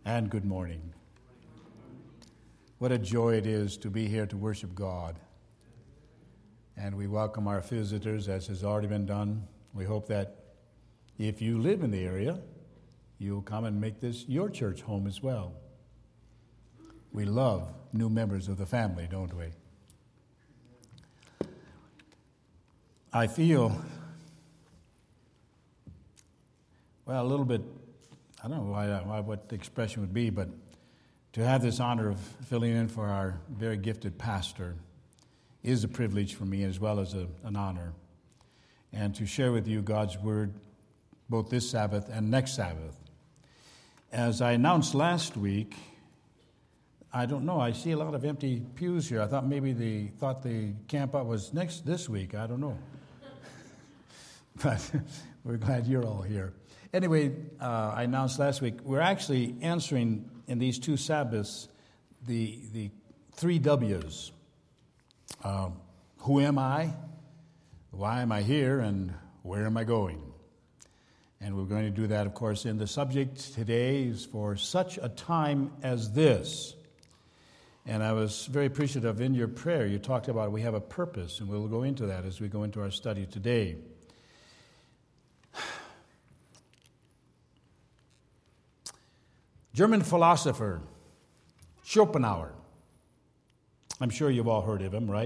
and good morning. What a joy it is to be here to worship God. And we welcome our visitors, as has already been done. We hope that if you live in the area, you'll come and make this your church home as well. We love new members of the family, don't we? I feel, a little bit, I don't know what the expression would be, but to have this honor of filling in for our very gifted pastor is a privilege for me as well as an honor. And to share with you God's Word both this Sabbath and next Sabbath. As I announced last week, I don't know, I see a lot of empty pews here. I thought maybe the camp out was this week. I don't know. But we're glad you're all here. Anyway, I announced last week, we're actually answering in these two Sabbaths the three W's. Who am I? Why am I here? And where am I going? And we're going to do that, of course, in the subject today is for such a time as this. And I was very appreciative in your prayer. You talked about we have a purpose, and we'll go into that as we go into our study today. German philosopher Schopenhauer. I'm sure you've all heard of him, right?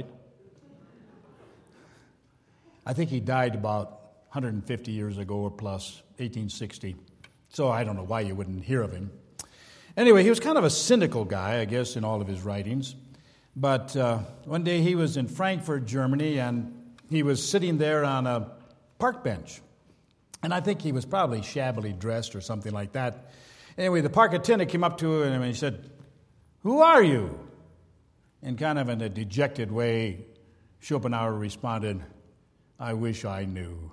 I think he died about 150 years ago or plus, 1860. So I don't know why you wouldn't hear of him. Anyway, he was kind of a cynical guy, I guess, in all of his writings. But one day he was in Frankfurt, Germany, and he was sitting there on a park bench. And I think he was probably shabbily dressed or something like that. Anyway, the park attendant came up to him and he said, "Who are you?" And kind of in a dejected way, Schopenhauer responded, "I wish I knew."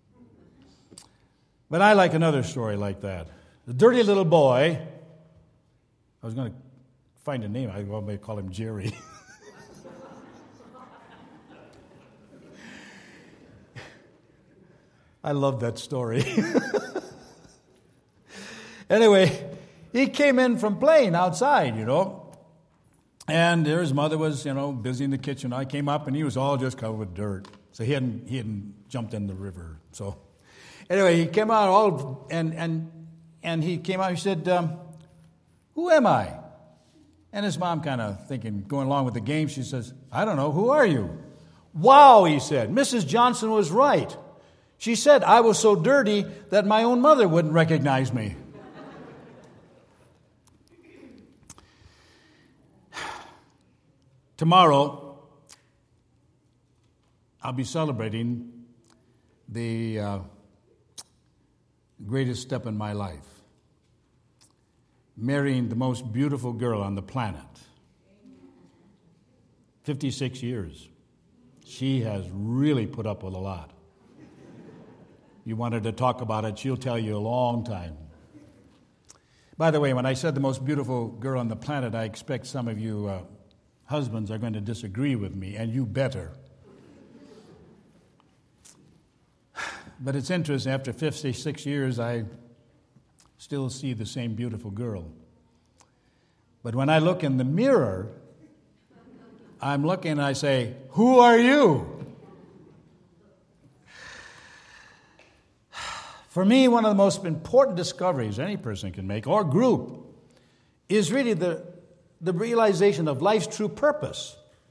But I like another story like that. The dirty little boy, I was going to find a name, I may call him Jerry. I love that story. Anyway, he came in from playing outside, and there his mother was, busy in the kitchen. I came up, and he was all just covered with dirt. So he hadn't jumped in the river. So anyway, he came out and he came out. He said, "Who am I?" And his mom kind of thinking, going along with the game, she says, "I don't know. Who are you?" "Wow," he said. "Mrs. Johnson was right. She said I was so dirty that my own mother wouldn't recognize me." Tomorrow, I'll be celebrating the greatest step in my life. Marrying the most beautiful girl on the planet. 56 years. She has really put up with a lot. You wanted to talk about it, she'll tell you a long time. By the way, when I said the most beautiful girl on the planet, I expect some of you husbands are going to disagree with me, and you better. But it's interesting, after 56 years, I still see the same beautiful girl. But when I look in the mirror, I'm looking and I say, "Who are you?" For me, one of the most important discoveries any person can make, or group, is really the realization of life's true purpose.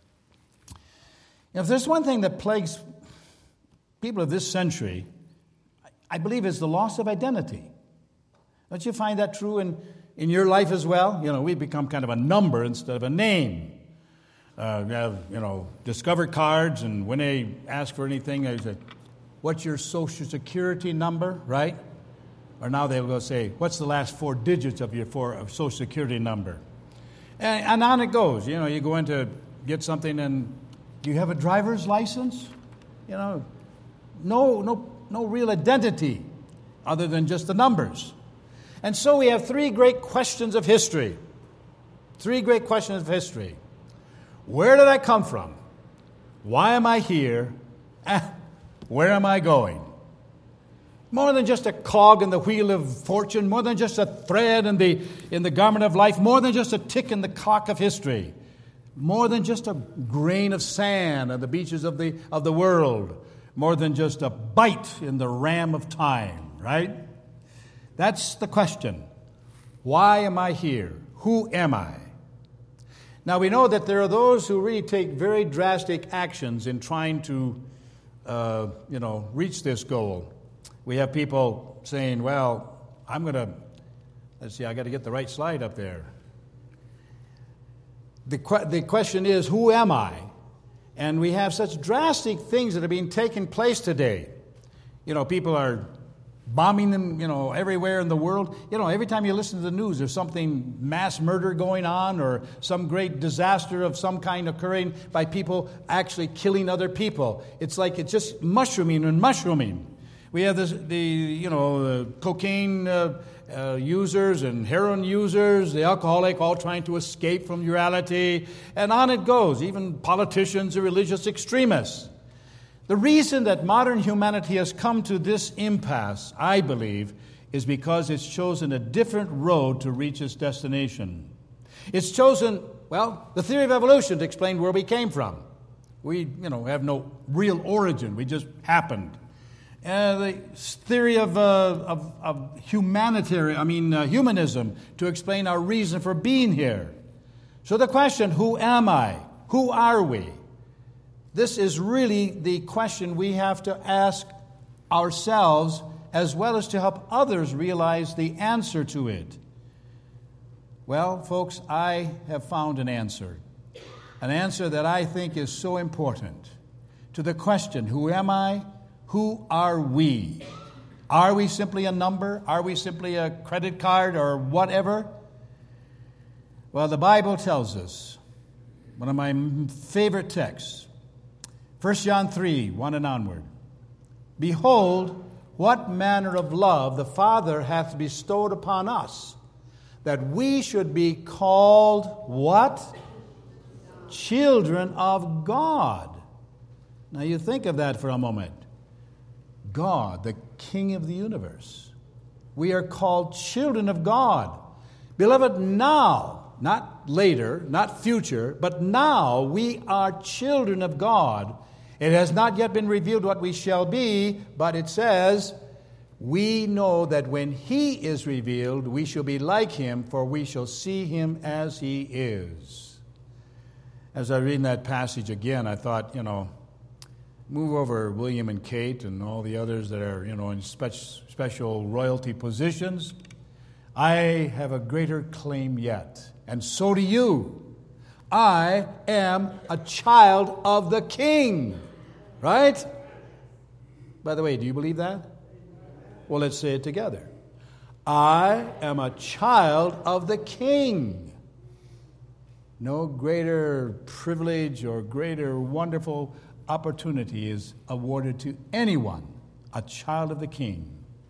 If there's one thing that plagues people of this century, I believe it's the loss of identity. Don't you find that true in your life as well? We've become kind of a number instead of a name. We have, Discover cards, and when they ask for anything, they say, "What's your Social Security number?" Right? Or now they will say, "What's the last four digits of your Social Security number?" And on it goes. You go in to get something, and do you have a driver's license? No real identity other than just the numbers. And so we have three great questions of history. Three great questions of history. Where did I come from? Why am I here? Where am I going? more than just a cog in the wheel of fortune, more than just a thread in the garment of life, more than just a tick in the clock of history, more than just a grain of sand on the beaches of the world, more than just a bite in the ram of time, right? That's the question. Why am I here? Who am I? Now, we know that there are those who really take very drastic actions in trying to, reach this goal. We have people saying, well, I got to get the right slide up there. The question is, who am I? And we have such drastic things that are being taken place today. People are bombing them, everywhere in the world. Every time you listen to the news, there's something mass murder going on or some great disaster of some kind occurring by people actually killing other people. It's like it's just mushrooming and mushrooming. We have the cocaine users and heroin users, the alcoholic, all trying to escape from reality, and on it goes, even politicians or religious extremists. The reason that modern humanity has come to this impasse, I believe, is because it's chosen a different road to reach its destination. It's chosen, the theory of evolution to explain where we came from. We, have no real origin. We just happened. The theory of humanism to explain our reason for being here. So the question, who am I? Who are we? This is really the question we have to ask ourselves as well as to help others realize the answer to it. Well, folks, I have found an answer that I think is so important to the question, who am I? Who are we? Are we simply a number? Are we simply a credit card or whatever? Well, the Bible tells us, one of my favorite texts, 1 John 3, 1 and onward. Behold, what manner of love the Father hath bestowed upon us, that we should be called what? Children of God. Now you think of that for a moment. God, the King of the universe. We are called children of God. Beloved, now, not later, not future, but now we are children of God. It has not yet been revealed what we shall be, but it says, we know that when He is revealed, we shall be like Him, for we shall see Him as He is. As I read that passage again, I thought, move over William and Kate and all the others that are, in special royalty positions. I have a greater claim yet, and so do you. I am a child of the King. Right? By the way, do you believe that? Well, let's say it together. I am a child of the King. No greater privilege or greater wonderful opportunity is awarded to anyone, a child of the King.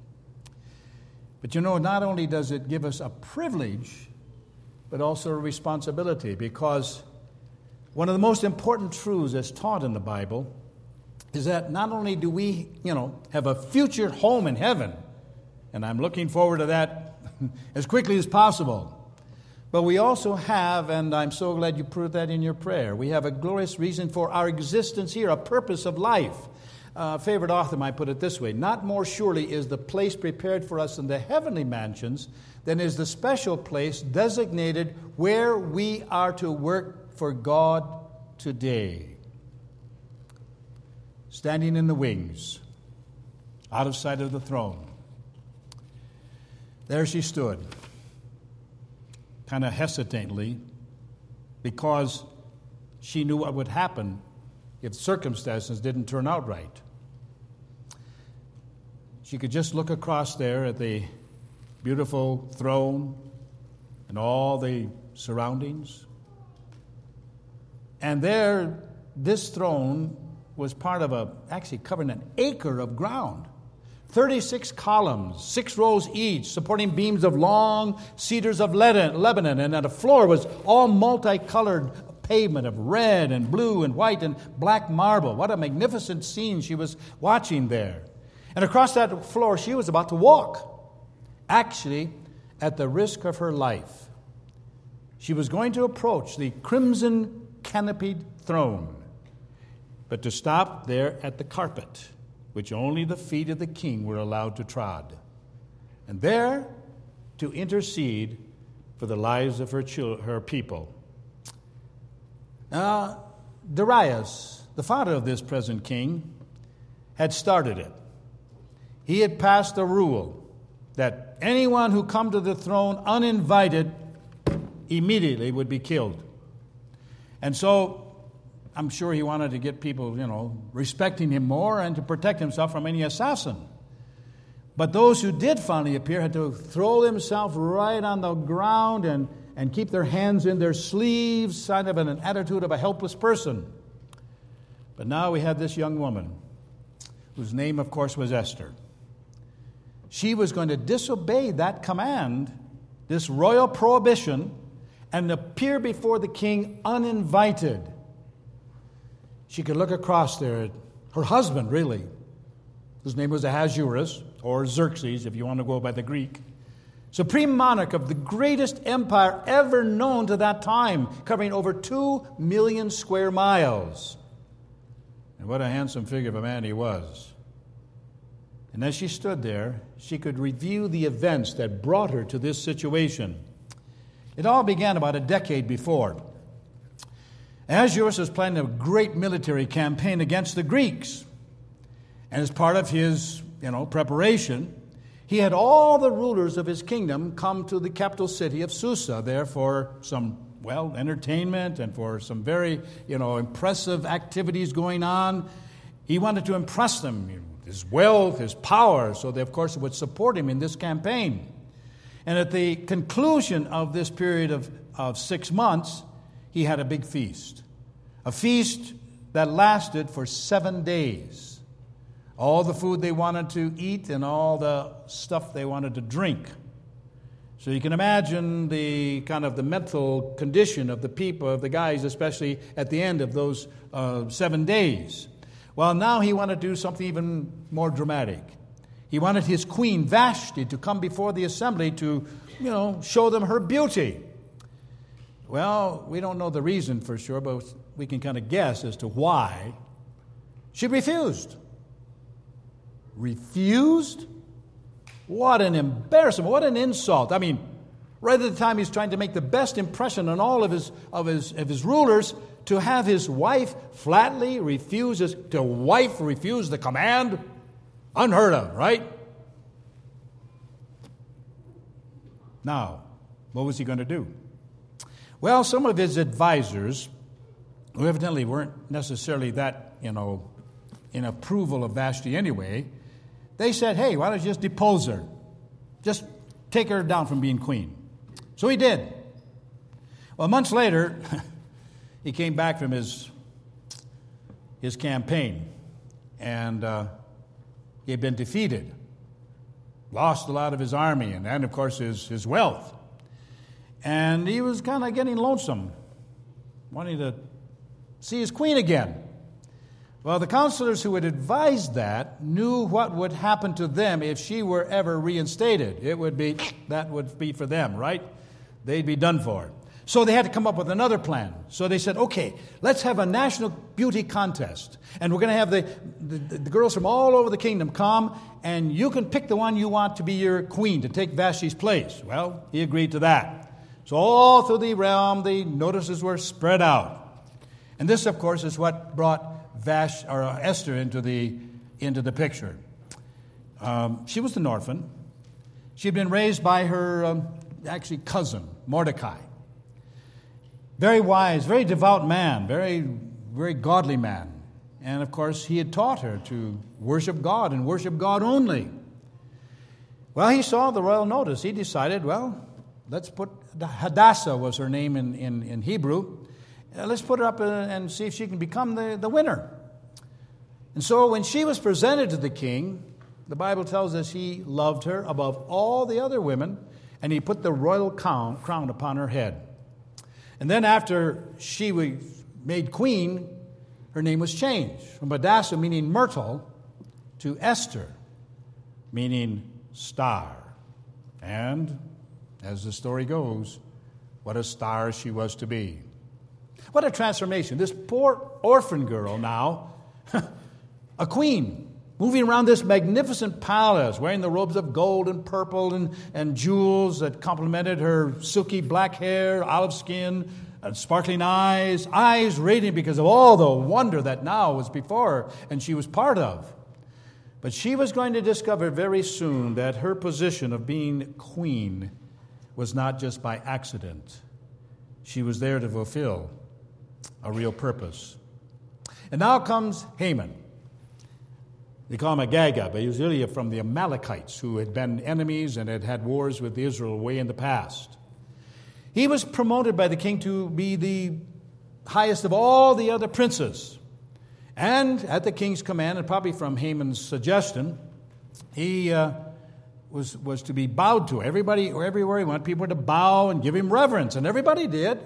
But not only does it give us a privilege, but also a responsibility, because one of the most important truths that's taught in the Bible is that not only do we, have a future home in heaven, and I'm looking forward to that as quickly as possible, but we also have, and I'm so glad you put that in your prayer, we have a glorious reason for our existence here, a purpose of life. A favorite author might put it this way: not more surely is the place prepared for us in the heavenly mansions than is the special place designated where we are to work for God today. Standing in the wings, out of sight of the throne. There she stood, kind of hesitantly, because she knew what would happen if circumstances didn't turn out right. She could just look across there at the beautiful throne and all the surroundings. And there, this throne was part of actually covering an acre of ground. 36 columns, 6 rows each, supporting beams of long cedars of Lebanon, and the floor was all multicolored pavement of red and blue and white and black marble. What a magnificent scene she was watching there. And across that floor, she was about to walk, actually at the risk of her life. She was going to approach the crimson canopied throne, but to stop there at the carpet, which only the feet of the king were allowed to trod, and there to intercede for the lives of her people. Darius, the father of this present king, had started it. He had passed a rule that anyone who come to the throne uninvited immediately would be killed. And so I'm sure he wanted to get people, respecting him more and to protect himself from any assassin. But those who did finally appear had to throw themselves right on the ground and keep their hands in their sleeves, kind of in an attitude of a helpless person. But now we have this young woman, whose name, of course, was Esther. She was going to disobey that command, this royal prohibition, and appear before the king uninvited. She could look across there at her husband, really. His name was Ahasuerus, or Xerxes, if you want to go by the Greek. Supreme monarch of the greatest empire ever known to that time, covering over 2 million square miles. And what a handsome figure of a man he was. And as she stood there, she could review the events that brought her to this situation. It all began about a decade before. Ahasuerus was planning a great military campaign against the Greeks. And as part of his, preparation, he had all the rulers of his kingdom come to the capital city of Susa there for some, entertainment and for some very, impressive activities going on. He wanted to impress them, his wealth, his power, so they, of course, would support him in this campaign. And at the conclusion of this period of 6 months, he had a big feast. A feast that lasted for 7 days. All the food they wanted to eat and all the stuff they wanted to drink. So you can imagine the kind of the mental condition of the people, of the guys, especially at the end of those 7 days. Well, now he wanted to do something even more dramatic. He wanted his queen, Vashti, to come before the assembly to, show them her beauty. Well, we don't know the reason for sure, but we can kind of guess as to why. She refused. Refused? What an embarrassment. What an insult. I mean, right at the time he's trying to make the best impression on all of his rulers, to have his wife flatly refuse the command? Unheard of, right? Now, what was he going to do? Well, some of his advisors, who evidently weren't necessarily that, in approval of Vashti anyway, they said, hey, why don't you just depose her? Just take her down from being queen. So he did. Well, months later, he came back from his campaign, and he had been defeated, lost a lot of his army, and of course, his wealth. And he was kind of getting lonesome, wanting to see his queen again. Well, the counselors who had advised that knew what would happen to them if she were ever reinstated. That would be for them, right? They'd be done for. So they had to come up with another plan. So they said, okay, let's have a national beauty contest. And we're going to have the girls from all over the kingdom come, and you can pick the one you want to be your queen, to take Vashti's place. Well, he agreed to that. So all through the realm, the notices were spread out. And this, of course, is what brought Esther into the picture. She was an orphan. She had been raised by her cousin, Mordecai. Very wise, very devout man, very, very godly man. And of course, he had taught her to worship God and worship God only. Well, he saw the royal notice. He decided, let's put, Hadassah was her name in Hebrew. Let's put her up and see if she can become the winner. And so when she was presented to the king, the Bible tells us he loved her above all the other women, and he put the royal crown upon her head. And then after she was made queen, her name was changed from Hadassah, meaning myrtle, to Esther, meaning star. And, as the story goes, what a star she was to be. What a transformation. This poor orphan girl now, a queen, moving around this magnificent palace, wearing the robes of gold and purple and jewels that complemented her silky black hair, olive skin, and sparkling eyes radiant because of all the wonder that now was before her and she was part of. But she was going to discover very soon that her position of being queen was not just by accident. She was there to fulfill a real purpose. And now comes Haman. They call him Agagah, but he was really from the Amalekites, who had been enemies and had had wars with Israel way in the past. He was promoted by the king to be the highest of all the other princes. And at the king's command, and probably from Haman's suggestion, he was to be bowed to. Everybody, or everywhere he went, people were to bow and give him reverence, and everybody did.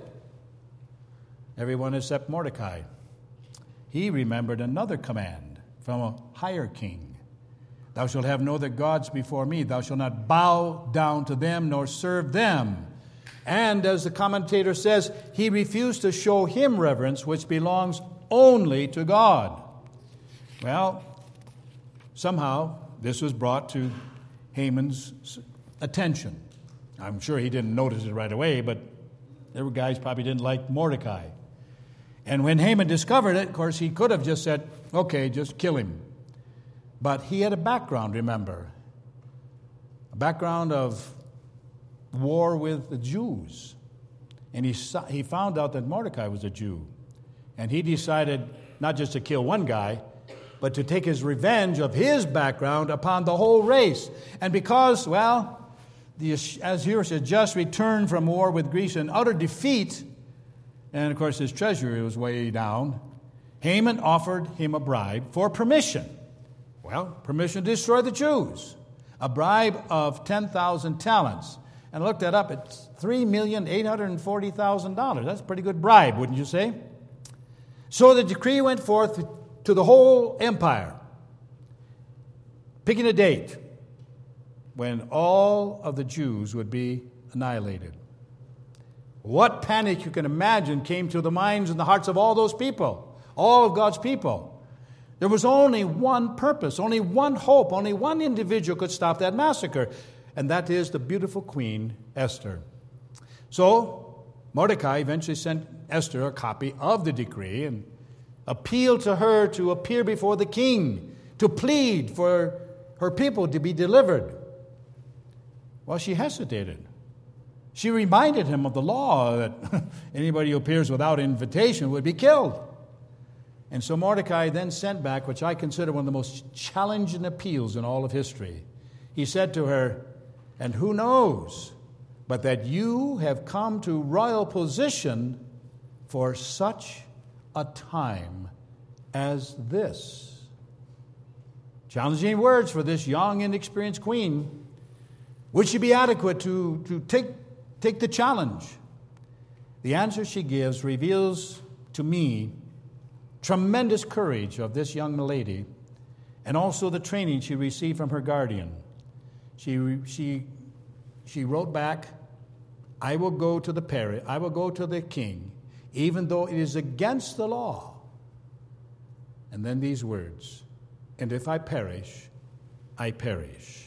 Everyone except Mordecai. He remembered another command from a higher king. Thou shalt have no other gods before me. Thou shalt not bow down to them nor serve them. And as the commentator says, he refused to show him reverence, which belongs only to God. Well, somehow this was brought to Haman's attention. I'm sure he didn't notice it right away, but there were guys probably didn't like Mordecai. And when Haman discovered it, of course, he could have just said, okay, just kill him. But he had a background, remember. A background of war with the Jews. And he found out that Mordecai was a Jew. And he decided not just to kill one guy, but to take his revenge of his background upon the whole race. And because, well, the Ahasuerus had just returned from war with Greece in utter defeat, and of course his treasury was way down, Haman offered him a bribe for permission. Well, permission to destroy the Jews. A bribe of 10,000 talents. And I looked that up, it's $3,840,000. That's a pretty good bribe, wouldn't you say? So the decree went forth to the whole empire, picking a date when all of the Jews would be annihilated. What panic you can imagine came to the minds and the hearts of all those people, all of God's people. There was only one purpose, only one hope, only one individual could stop that massacre, and that is the beautiful Queen Esther. So Mordecai eventually sent Esther a copy of the decree and appealed to her to appear before the king, to plead for her people to be delivered. Well, she hesitated. She reminded him of the law that anybody who appears without invitation would be killed. And so Mordecai then sent back, which I consider one of the most challenging appeals in all of history. He said to her, and who knows but that you have come to royal position for such a time as this. Challenging words for this young, inexperienced queen. Would she be adequate to take the challenge? The answer she gives reveals to me tremendous courage of this young lady and also the training she received from her guardian. She wrote back, I will go to the king, even though it is against the law. And then these words, and if I perish, I perish.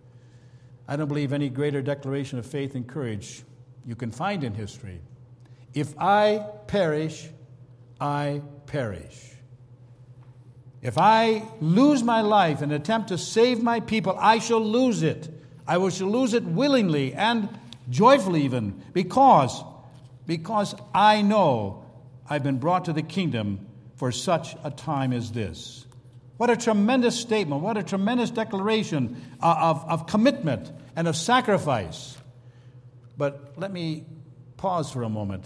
I don't believe any greater declaration of faith and courage you can find in history. If I perish, I perish. If I lose my life and attempt to save my people, I shall lose it. I shall lose it willingly and joyfully even, because I know I've been brought to the kingdom for such a time as this. What a tremendous statement, what a tremendous declaration of commitment and of sacrifice. But let me pause for a moment.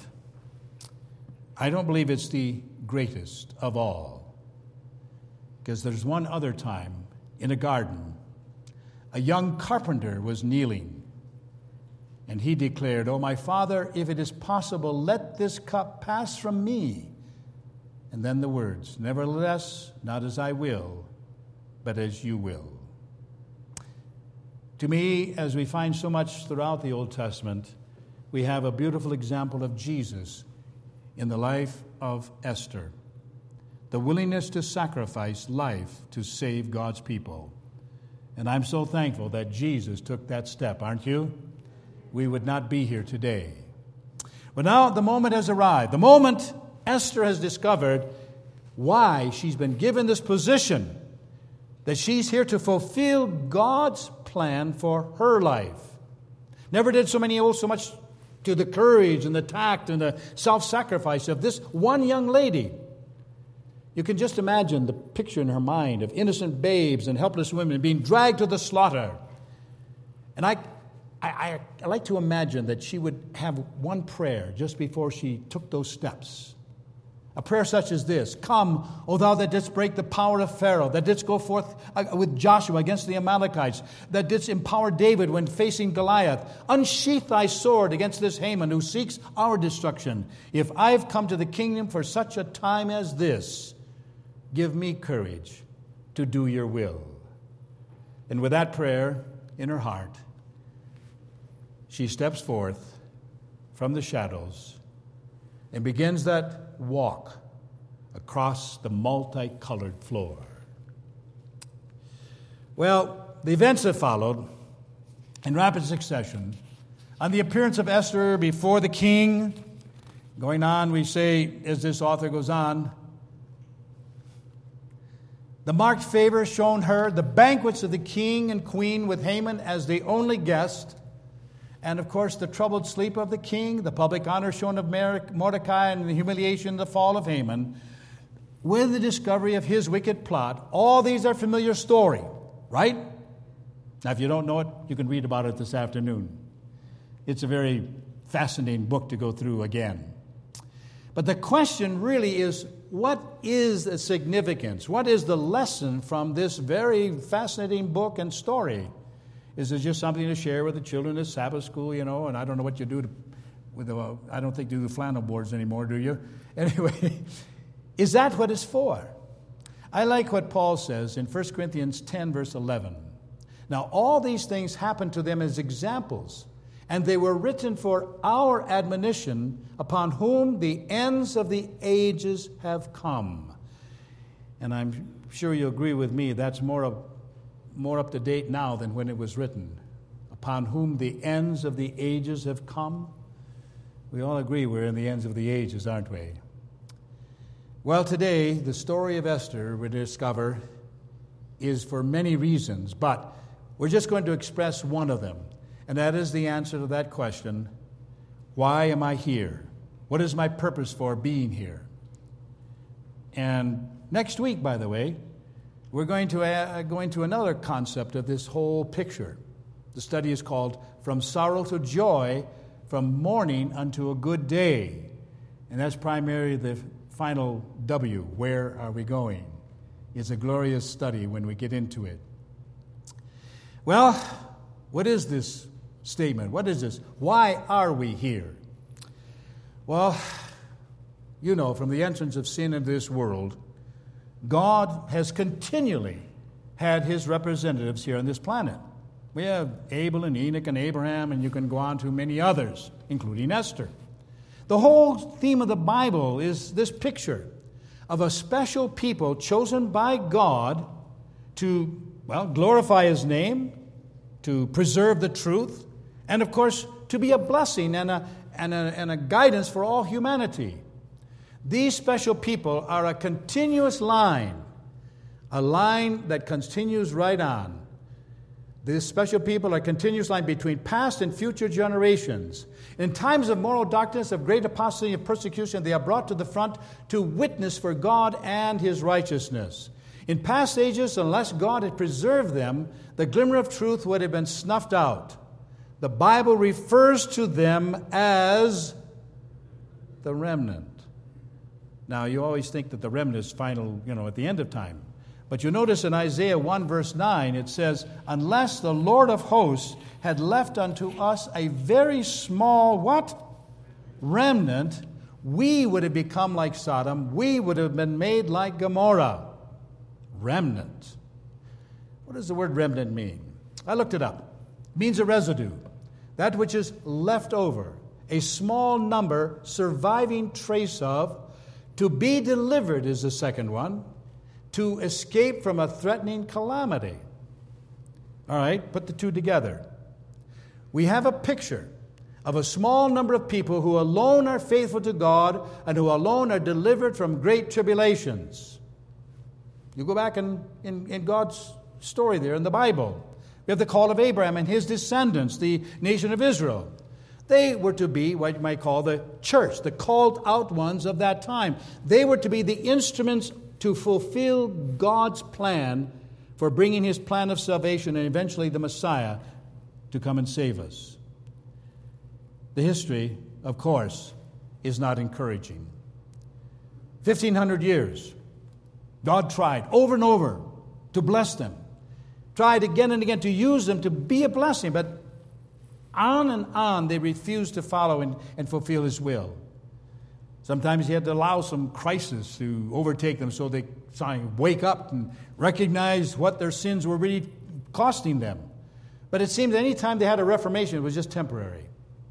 I don't believe it's the greatest of all, because there's one other time in a garden. A young carpenter was kneeling, and he declared, "Oh, my Father, if it is possible, let this cup pass from me." And then the words, "Nevertheless, not as I will, but as you will." To me, as we find so much throughout the Old Testament, we have a beautiful example of Jesus in the life of Esther. The willingness to sacrifice life to save God's people. And I'm so thankful that Jesus took that step, aren't you? We would not be here today. But now the moment has arrived. The moment Esther has discovered why she's been given this position, that she's here to fulfill God's plan for her life. Never did so many owe so much to the courage and the tact and the self-sacrifice of this one young lady. You can just imagine the picture in her mind of innocent babes and helpless women being dragged to the slaughter. And I like to imagine that she would have one prayer just before she took those steps. A prayer such as this: "Come, O thou that didst break the power of Pharaoh, that didst go forth with Joshua against the Amalekites, that didst empower David when facing Goliath. Unsheath thy sword against this Haman who seeks our destruction. If I've come to the kingdom for such a time as this, give me courage to do your will." And with that prayer in her heart, she steps forth from the shadows and begins that walk across the multicolored floor. Well, the events that followed in rapid succession, on the appearance of Esther before the king, going on, we say, as this author goes on, the marked favor shown her, the banquets of the king and queen with Haman as the only guest, and, of course, the troubled sleep of the king, the public honor shown of Mordecai, and the humiliation, the fall of Haman, with the discovery of his wicked plot. All these are familiar story, right? Now, if you don't know it, you can read about it this afternoon. It's a very fascinating book to go through again. But the question really is, what is the significance? What is the lesson from this very fascinating book and story? Is it just something to share with the children at Sabbath school, and I don't know what you do I don't think you do the flannel boards anymore, do you? Anyway, is that what it's for? I like what Paul says in 1 Corinthians 10, verse 11. "Now all these things happened to them as examples, and they were written for our admonition, upon whom the ends of the ages have come." And I'm sure you agree with me, that's more up to date now than when it was written. Upon whom the ends of the ages have come. We all agree we're in the ends of the ages, aren't we? Well, today, the story of Esther, we discover, is for many reasons, but we're just going to express one of them, and that is the answer to that question: why am I here? What is my purpose for being here? And next week, by the way, we're going to go into another concept of this whole picture. The study is called From Sorrow to Joy, From Mourning Unto a Good Day. And that's primarily the final W, where are we going? It's a glorious study when we get into it. Well, what is this statement? What is this? Why are we here? Well, from the entrance of sin into this world, God has continually had his representatives here on this planet. We have Abel and Enoch and Abraham, and you can go on to many others, including Esther. The whole theme of the Bible is this picture of a special people chosen by God to, glorify his name, to preserve the truth, and, of course, to be a blessing and a guidance for all humanity. These special people are a continuous line, a line that continues right on. These special people are a continuous line between past and future generations. In times of moral darkness, of great apostasy and persecution, they are brought to the front to witness for God and his righteousness. In past ages, unless God had preserved them, the glimmer of truth would have been snuffed out. The Bible refers to them as the remnant. Now, you always think that the remnant is final, at the end of time. But you notice in Isaiah 1, verse 9, it says, "Unless the Lord of hosts had left unto us a very small," what? "Remnant, we would have become like Sodom. We would have been made like Gomorrah." Remnant. What does the word remnant mean? I looked it up. means a residue, that which is left over, a small number, surviving trace of. To be delivered is the second one, to escape from a threatening calamity. All right, put the two together. We have a picture of a small number of people who alone are faithful to God and who alone are delivered from great tribulations. You go back in God's story there in the Bible. We have the call of Abraham and his descendants, the nation of Israel. They were to be what you might call the church, the called out ones of that time. They were to be the instruments to fulfill God's plan for bringing his plan of salvation and eventually the Messiah to come and save us. The history, of course, is not encouraging. 1,500 years, God tried over and over to bless them, tried again and again to use them to be a blessing, but on and on they refused to follow and fulfill his will. Sometimes he had to allow some crisis to overtake them so they wake up and recognize what their sins were really costing them. But it seemed any time they had a reformation, it was just temporary.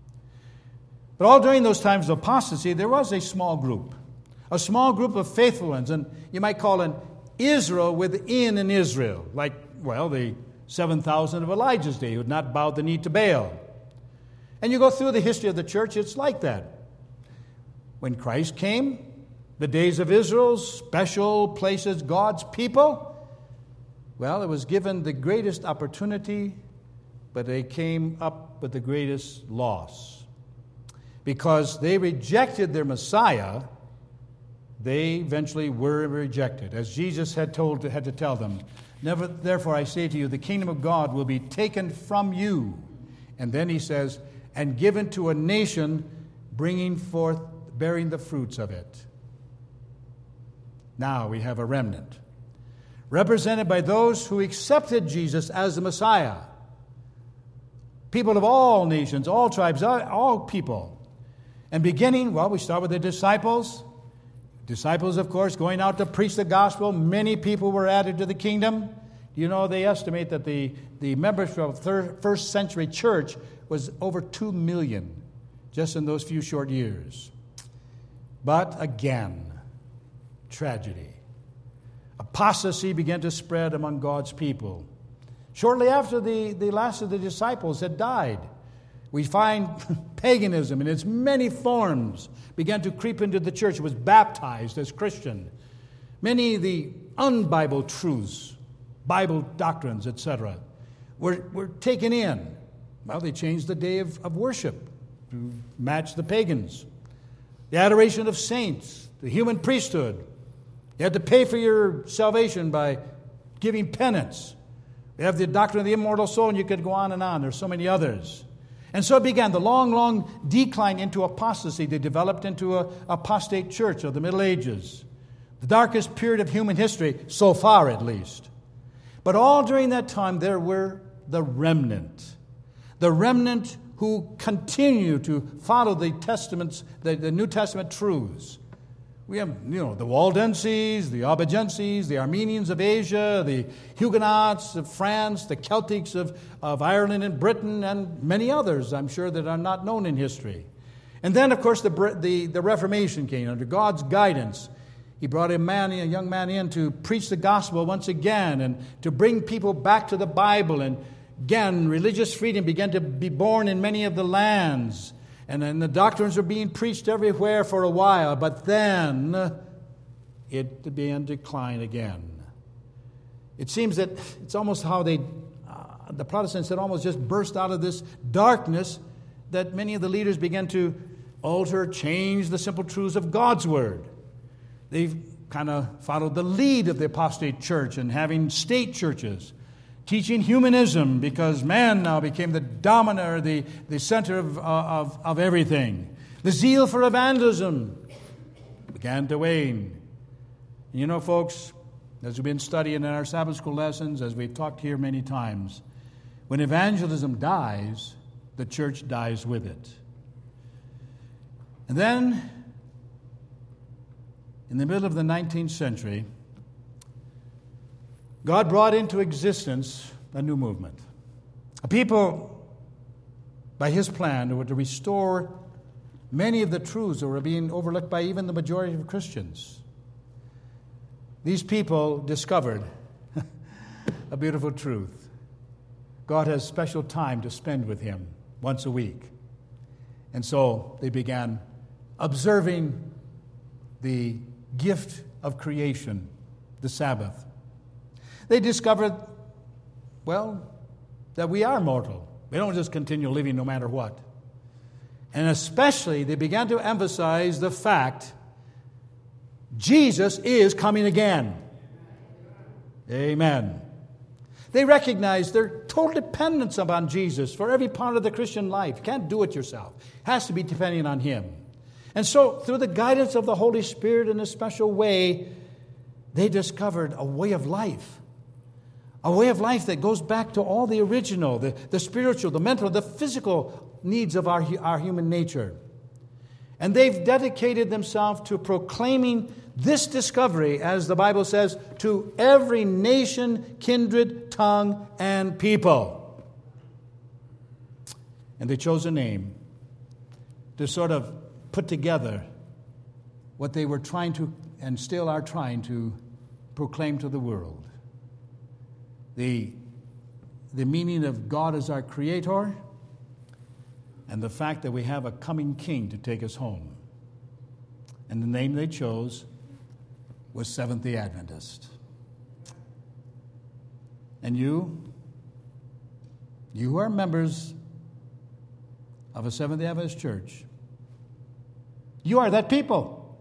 But all during those times of apostasy, there was a small group of faithful ones, and you might call an Israel within an Israel, like, well, the 7,000 of Elijah's day who had not bowed the knee to Baal. And you go through the history of the church, it's like that. When Christ came, the days of Israel's special places, God's people, well, it was given the greatest opportunity, but they came up with the greatest loss. Because they rejected their Messiah, they eventually were rejected. As Jesus had to tell them, therefore I say to you, the kingdom of God will be taken from you. And then he says, and given to a nation bearing the fruits of it. Now we have a remnant, represented by those who accepted Jesus as the Messiah. People of all nations, all tribes, all people. And beginning, well, we start with the disciples. Disciples, of course, going out to preach the gospel. Many people were added to the kingdom. You know, they estimate that the membership of the first century church was over 2 million just in those few short years. But again, tragedy. Apostasy began to spread among God's people. Shortly after the last of the disciples had died, we find paganism in its many forms began to creep into the church. It was baptized as Christian. Many of the unbible truths, Bible doctrines, etc., were taken in. Well, they changed the day of worship to match the pagans. The adoration of saints, the human priesthood. You had to pay for your salvation by giving penance. You have the doctrine of the immortal soul, and you could go on and on. There's so many others. And so it began the long decline into apostasy. They developed into an apostate church of the Middle Ages. The darkest period of human history, so far at least. But all during that time, there were the remnant. The remnant who continue to follow the Testaments, the New Testament truths. We have, the Waldenses, the Albigenses, the Armenians of Asia, the Huguenots of France, the Celtics of Ireland and Britain, and many others, I'm sure, that are not known in history. And then, of course, the Reformation came under God's guidance. He brought a young man in to preach the gospel once again and to bring people back to the Bible. And again, religious freedom began to be born in many of the lands. And then the doctrines were being preached everywhere for a while, but then it began to decline again. It seems that it's almost how the Protestants had almost just burst out of this darkness that many of the leaders began to alter, change the simple truths of God's Word. They've kind of followed the lead of the apostate church and having state churches, teaching humanism because man now became the dominant, the center of everything. The zeal for evangelism began to wane. And folks, as we've been studying in our Sabbath school lessons, as we've talked here many times, when evangelism dies, the church dies with it. And then, in the middle of the 19th century, God brought into existence a new movement. A people by His plan to restore many of the truths that were being overlooked by even the majority of Christians. These people discovered a beautiful truth. God has special time to spend with Him once a week. And so they began observing the gift of creation, the Sabbath. They discovered, that we are mortal. We don't just continue living no matter what. And especially, they began to emphasize the fact Jesus is coming again. Amen. They recognize their total dependence upon Jesus for every part of the Christian life. You can't do it yourself. It has to be depending on Him. And so, through the guidance of the Holy Spirit in a special way, they discovered a way of life. A way of life that goes back to all the original, the spiritual, the mental, the physical needs of our human nature. And they've dedicated themselves to proclaiming this discovery, as the Bible says, to every nation, kindred, tongue, and people. And they chose a name to sort of put together what they were trying to, and still are trying to, proclaim to the world. The meaning of God as our Creator, and the fact that we have a coming King to take us home. And the name they chose was Seventh-day Adventist. And you are members of a Seventh-day Adventist church. You are that people.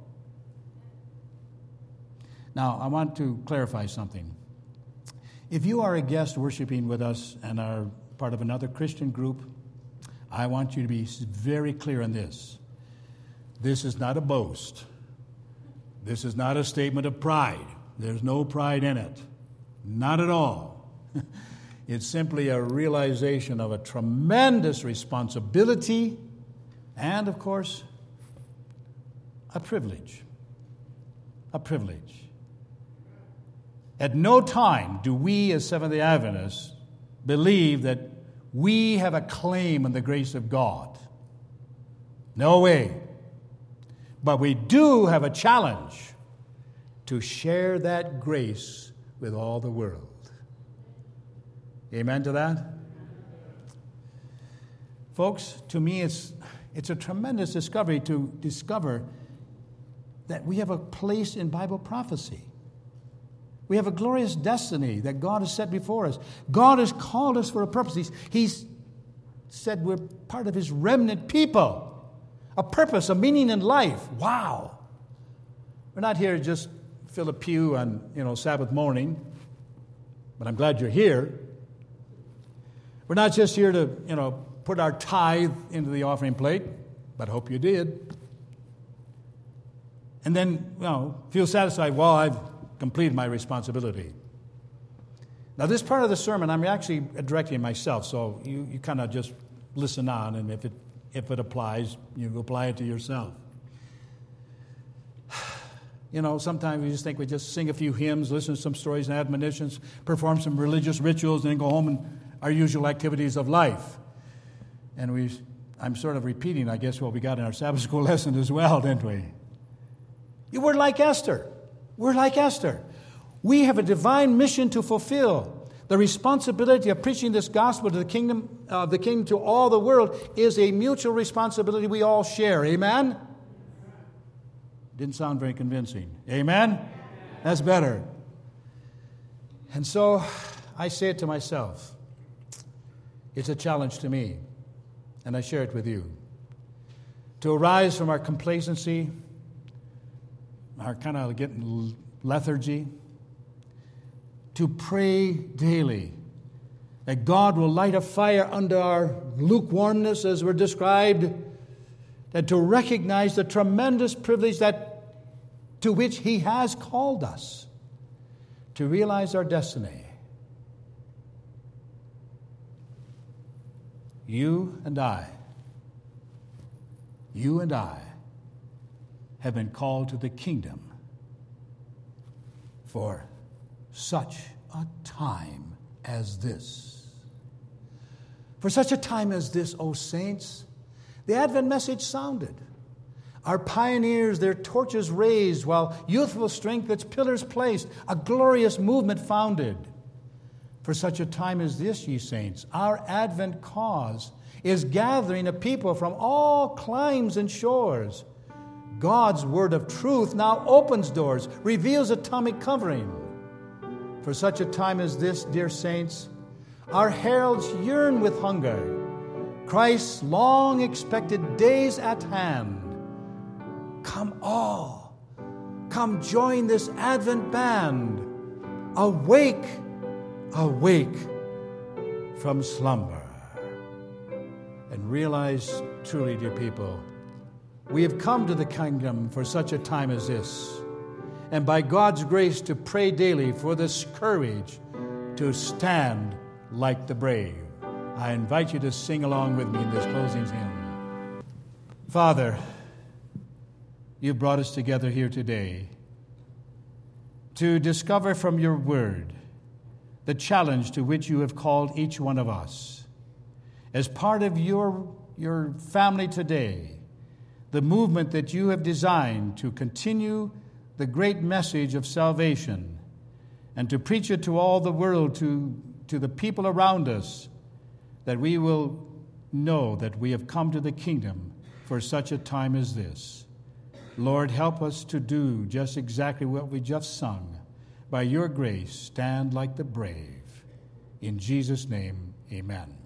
Now, I want to clarify something. If you are a guest worshiping with us and are part of another Christian group, I want you to be very clear on this. This is not a boast. This is not a statement of pride. There's no pride in it. Not at all. It's simply a realization of a tremendous responsibility and, of course, a privilege. A privilege. At no time do we as Seventh-day Adventists believe that we have a claim on the grace of God. No way. But we do have a challenge to share that grace with all the world. Amen to that? Folks, to me it's a tremendous discovery to discover that we have a place in Bible prophecy. We have a glorious destiny that God has set before us. God has called us for a purpose. He's said we're part of His remnant people. A purpose, a meaning in life. Wow. We're not here to just fill a pew on, Sabbath morning. But I'm glad you're here. We're not just here to, put our tithe into the offering plate. But I hope you did. And then, feel satisfied, I've completed my responsibility. Now, this part of the sermon, I'm actually directing myself, so you kind of just listen on, and if it applies, you apply it to yourself. Sometimes we just think we just sing a few hymns, listen to some stories and admonitions, perform some religious rituals, and then go home and our usual activities of life. And I'm sort of repeating, I guess, what we got in our Sabbath school lesson as well, didn't we? We're like Esther. We're like Esther. We have a divine mission to fulfill. The responsibility of preaching this gospel to the kingdom to all the world is a mutual responsibility we all share. Amen? Didn't sound very convincing. Amen? That's better. And so I say it to myself. It's a challenge to me, and I share it with you. To arise from our complacency, our kind of getting lethargy, to pray daily that God will light a fire under our lukewarmness as we're described, and to recognize the tremendous privilege to which He has called us, to realize our destiny. You and I have been called to the kingdom for such a time as this. For such a time as this, O saints, the Advent message sounded. Our pioneers, their torches raised, while youthful strength its pillars placed, a glorious movement founded. For such a time as this, ye saints, our Advent cause is gathering a people from all climes and shores. God's word of truth now opens doors, reveals atomic covering. For such a time as this, dear saints, our heralds yearn with hunger. Christ's long-expected days at hand. Come all, come join this Advent band. Awake, awake from slumber. And realize truly, dear people, we have come to the kingdom for such a time as this. And by God's grace to pray daily for this courage to stand like the brave. I invite you to sing along with me in this closing hymn. Father, you brought us together here today to discover from your word the challenge to which you have called each one of us. As part of your family today, the movement that you have designed to continue the great message of salvation and to preach it to all the world, to the people around us, that we will know that we have come to the kingdom for such a time as this. Lord, help us to do just exactly what we just sung. By your grace, stand like the brave. In Jesus' name, amen.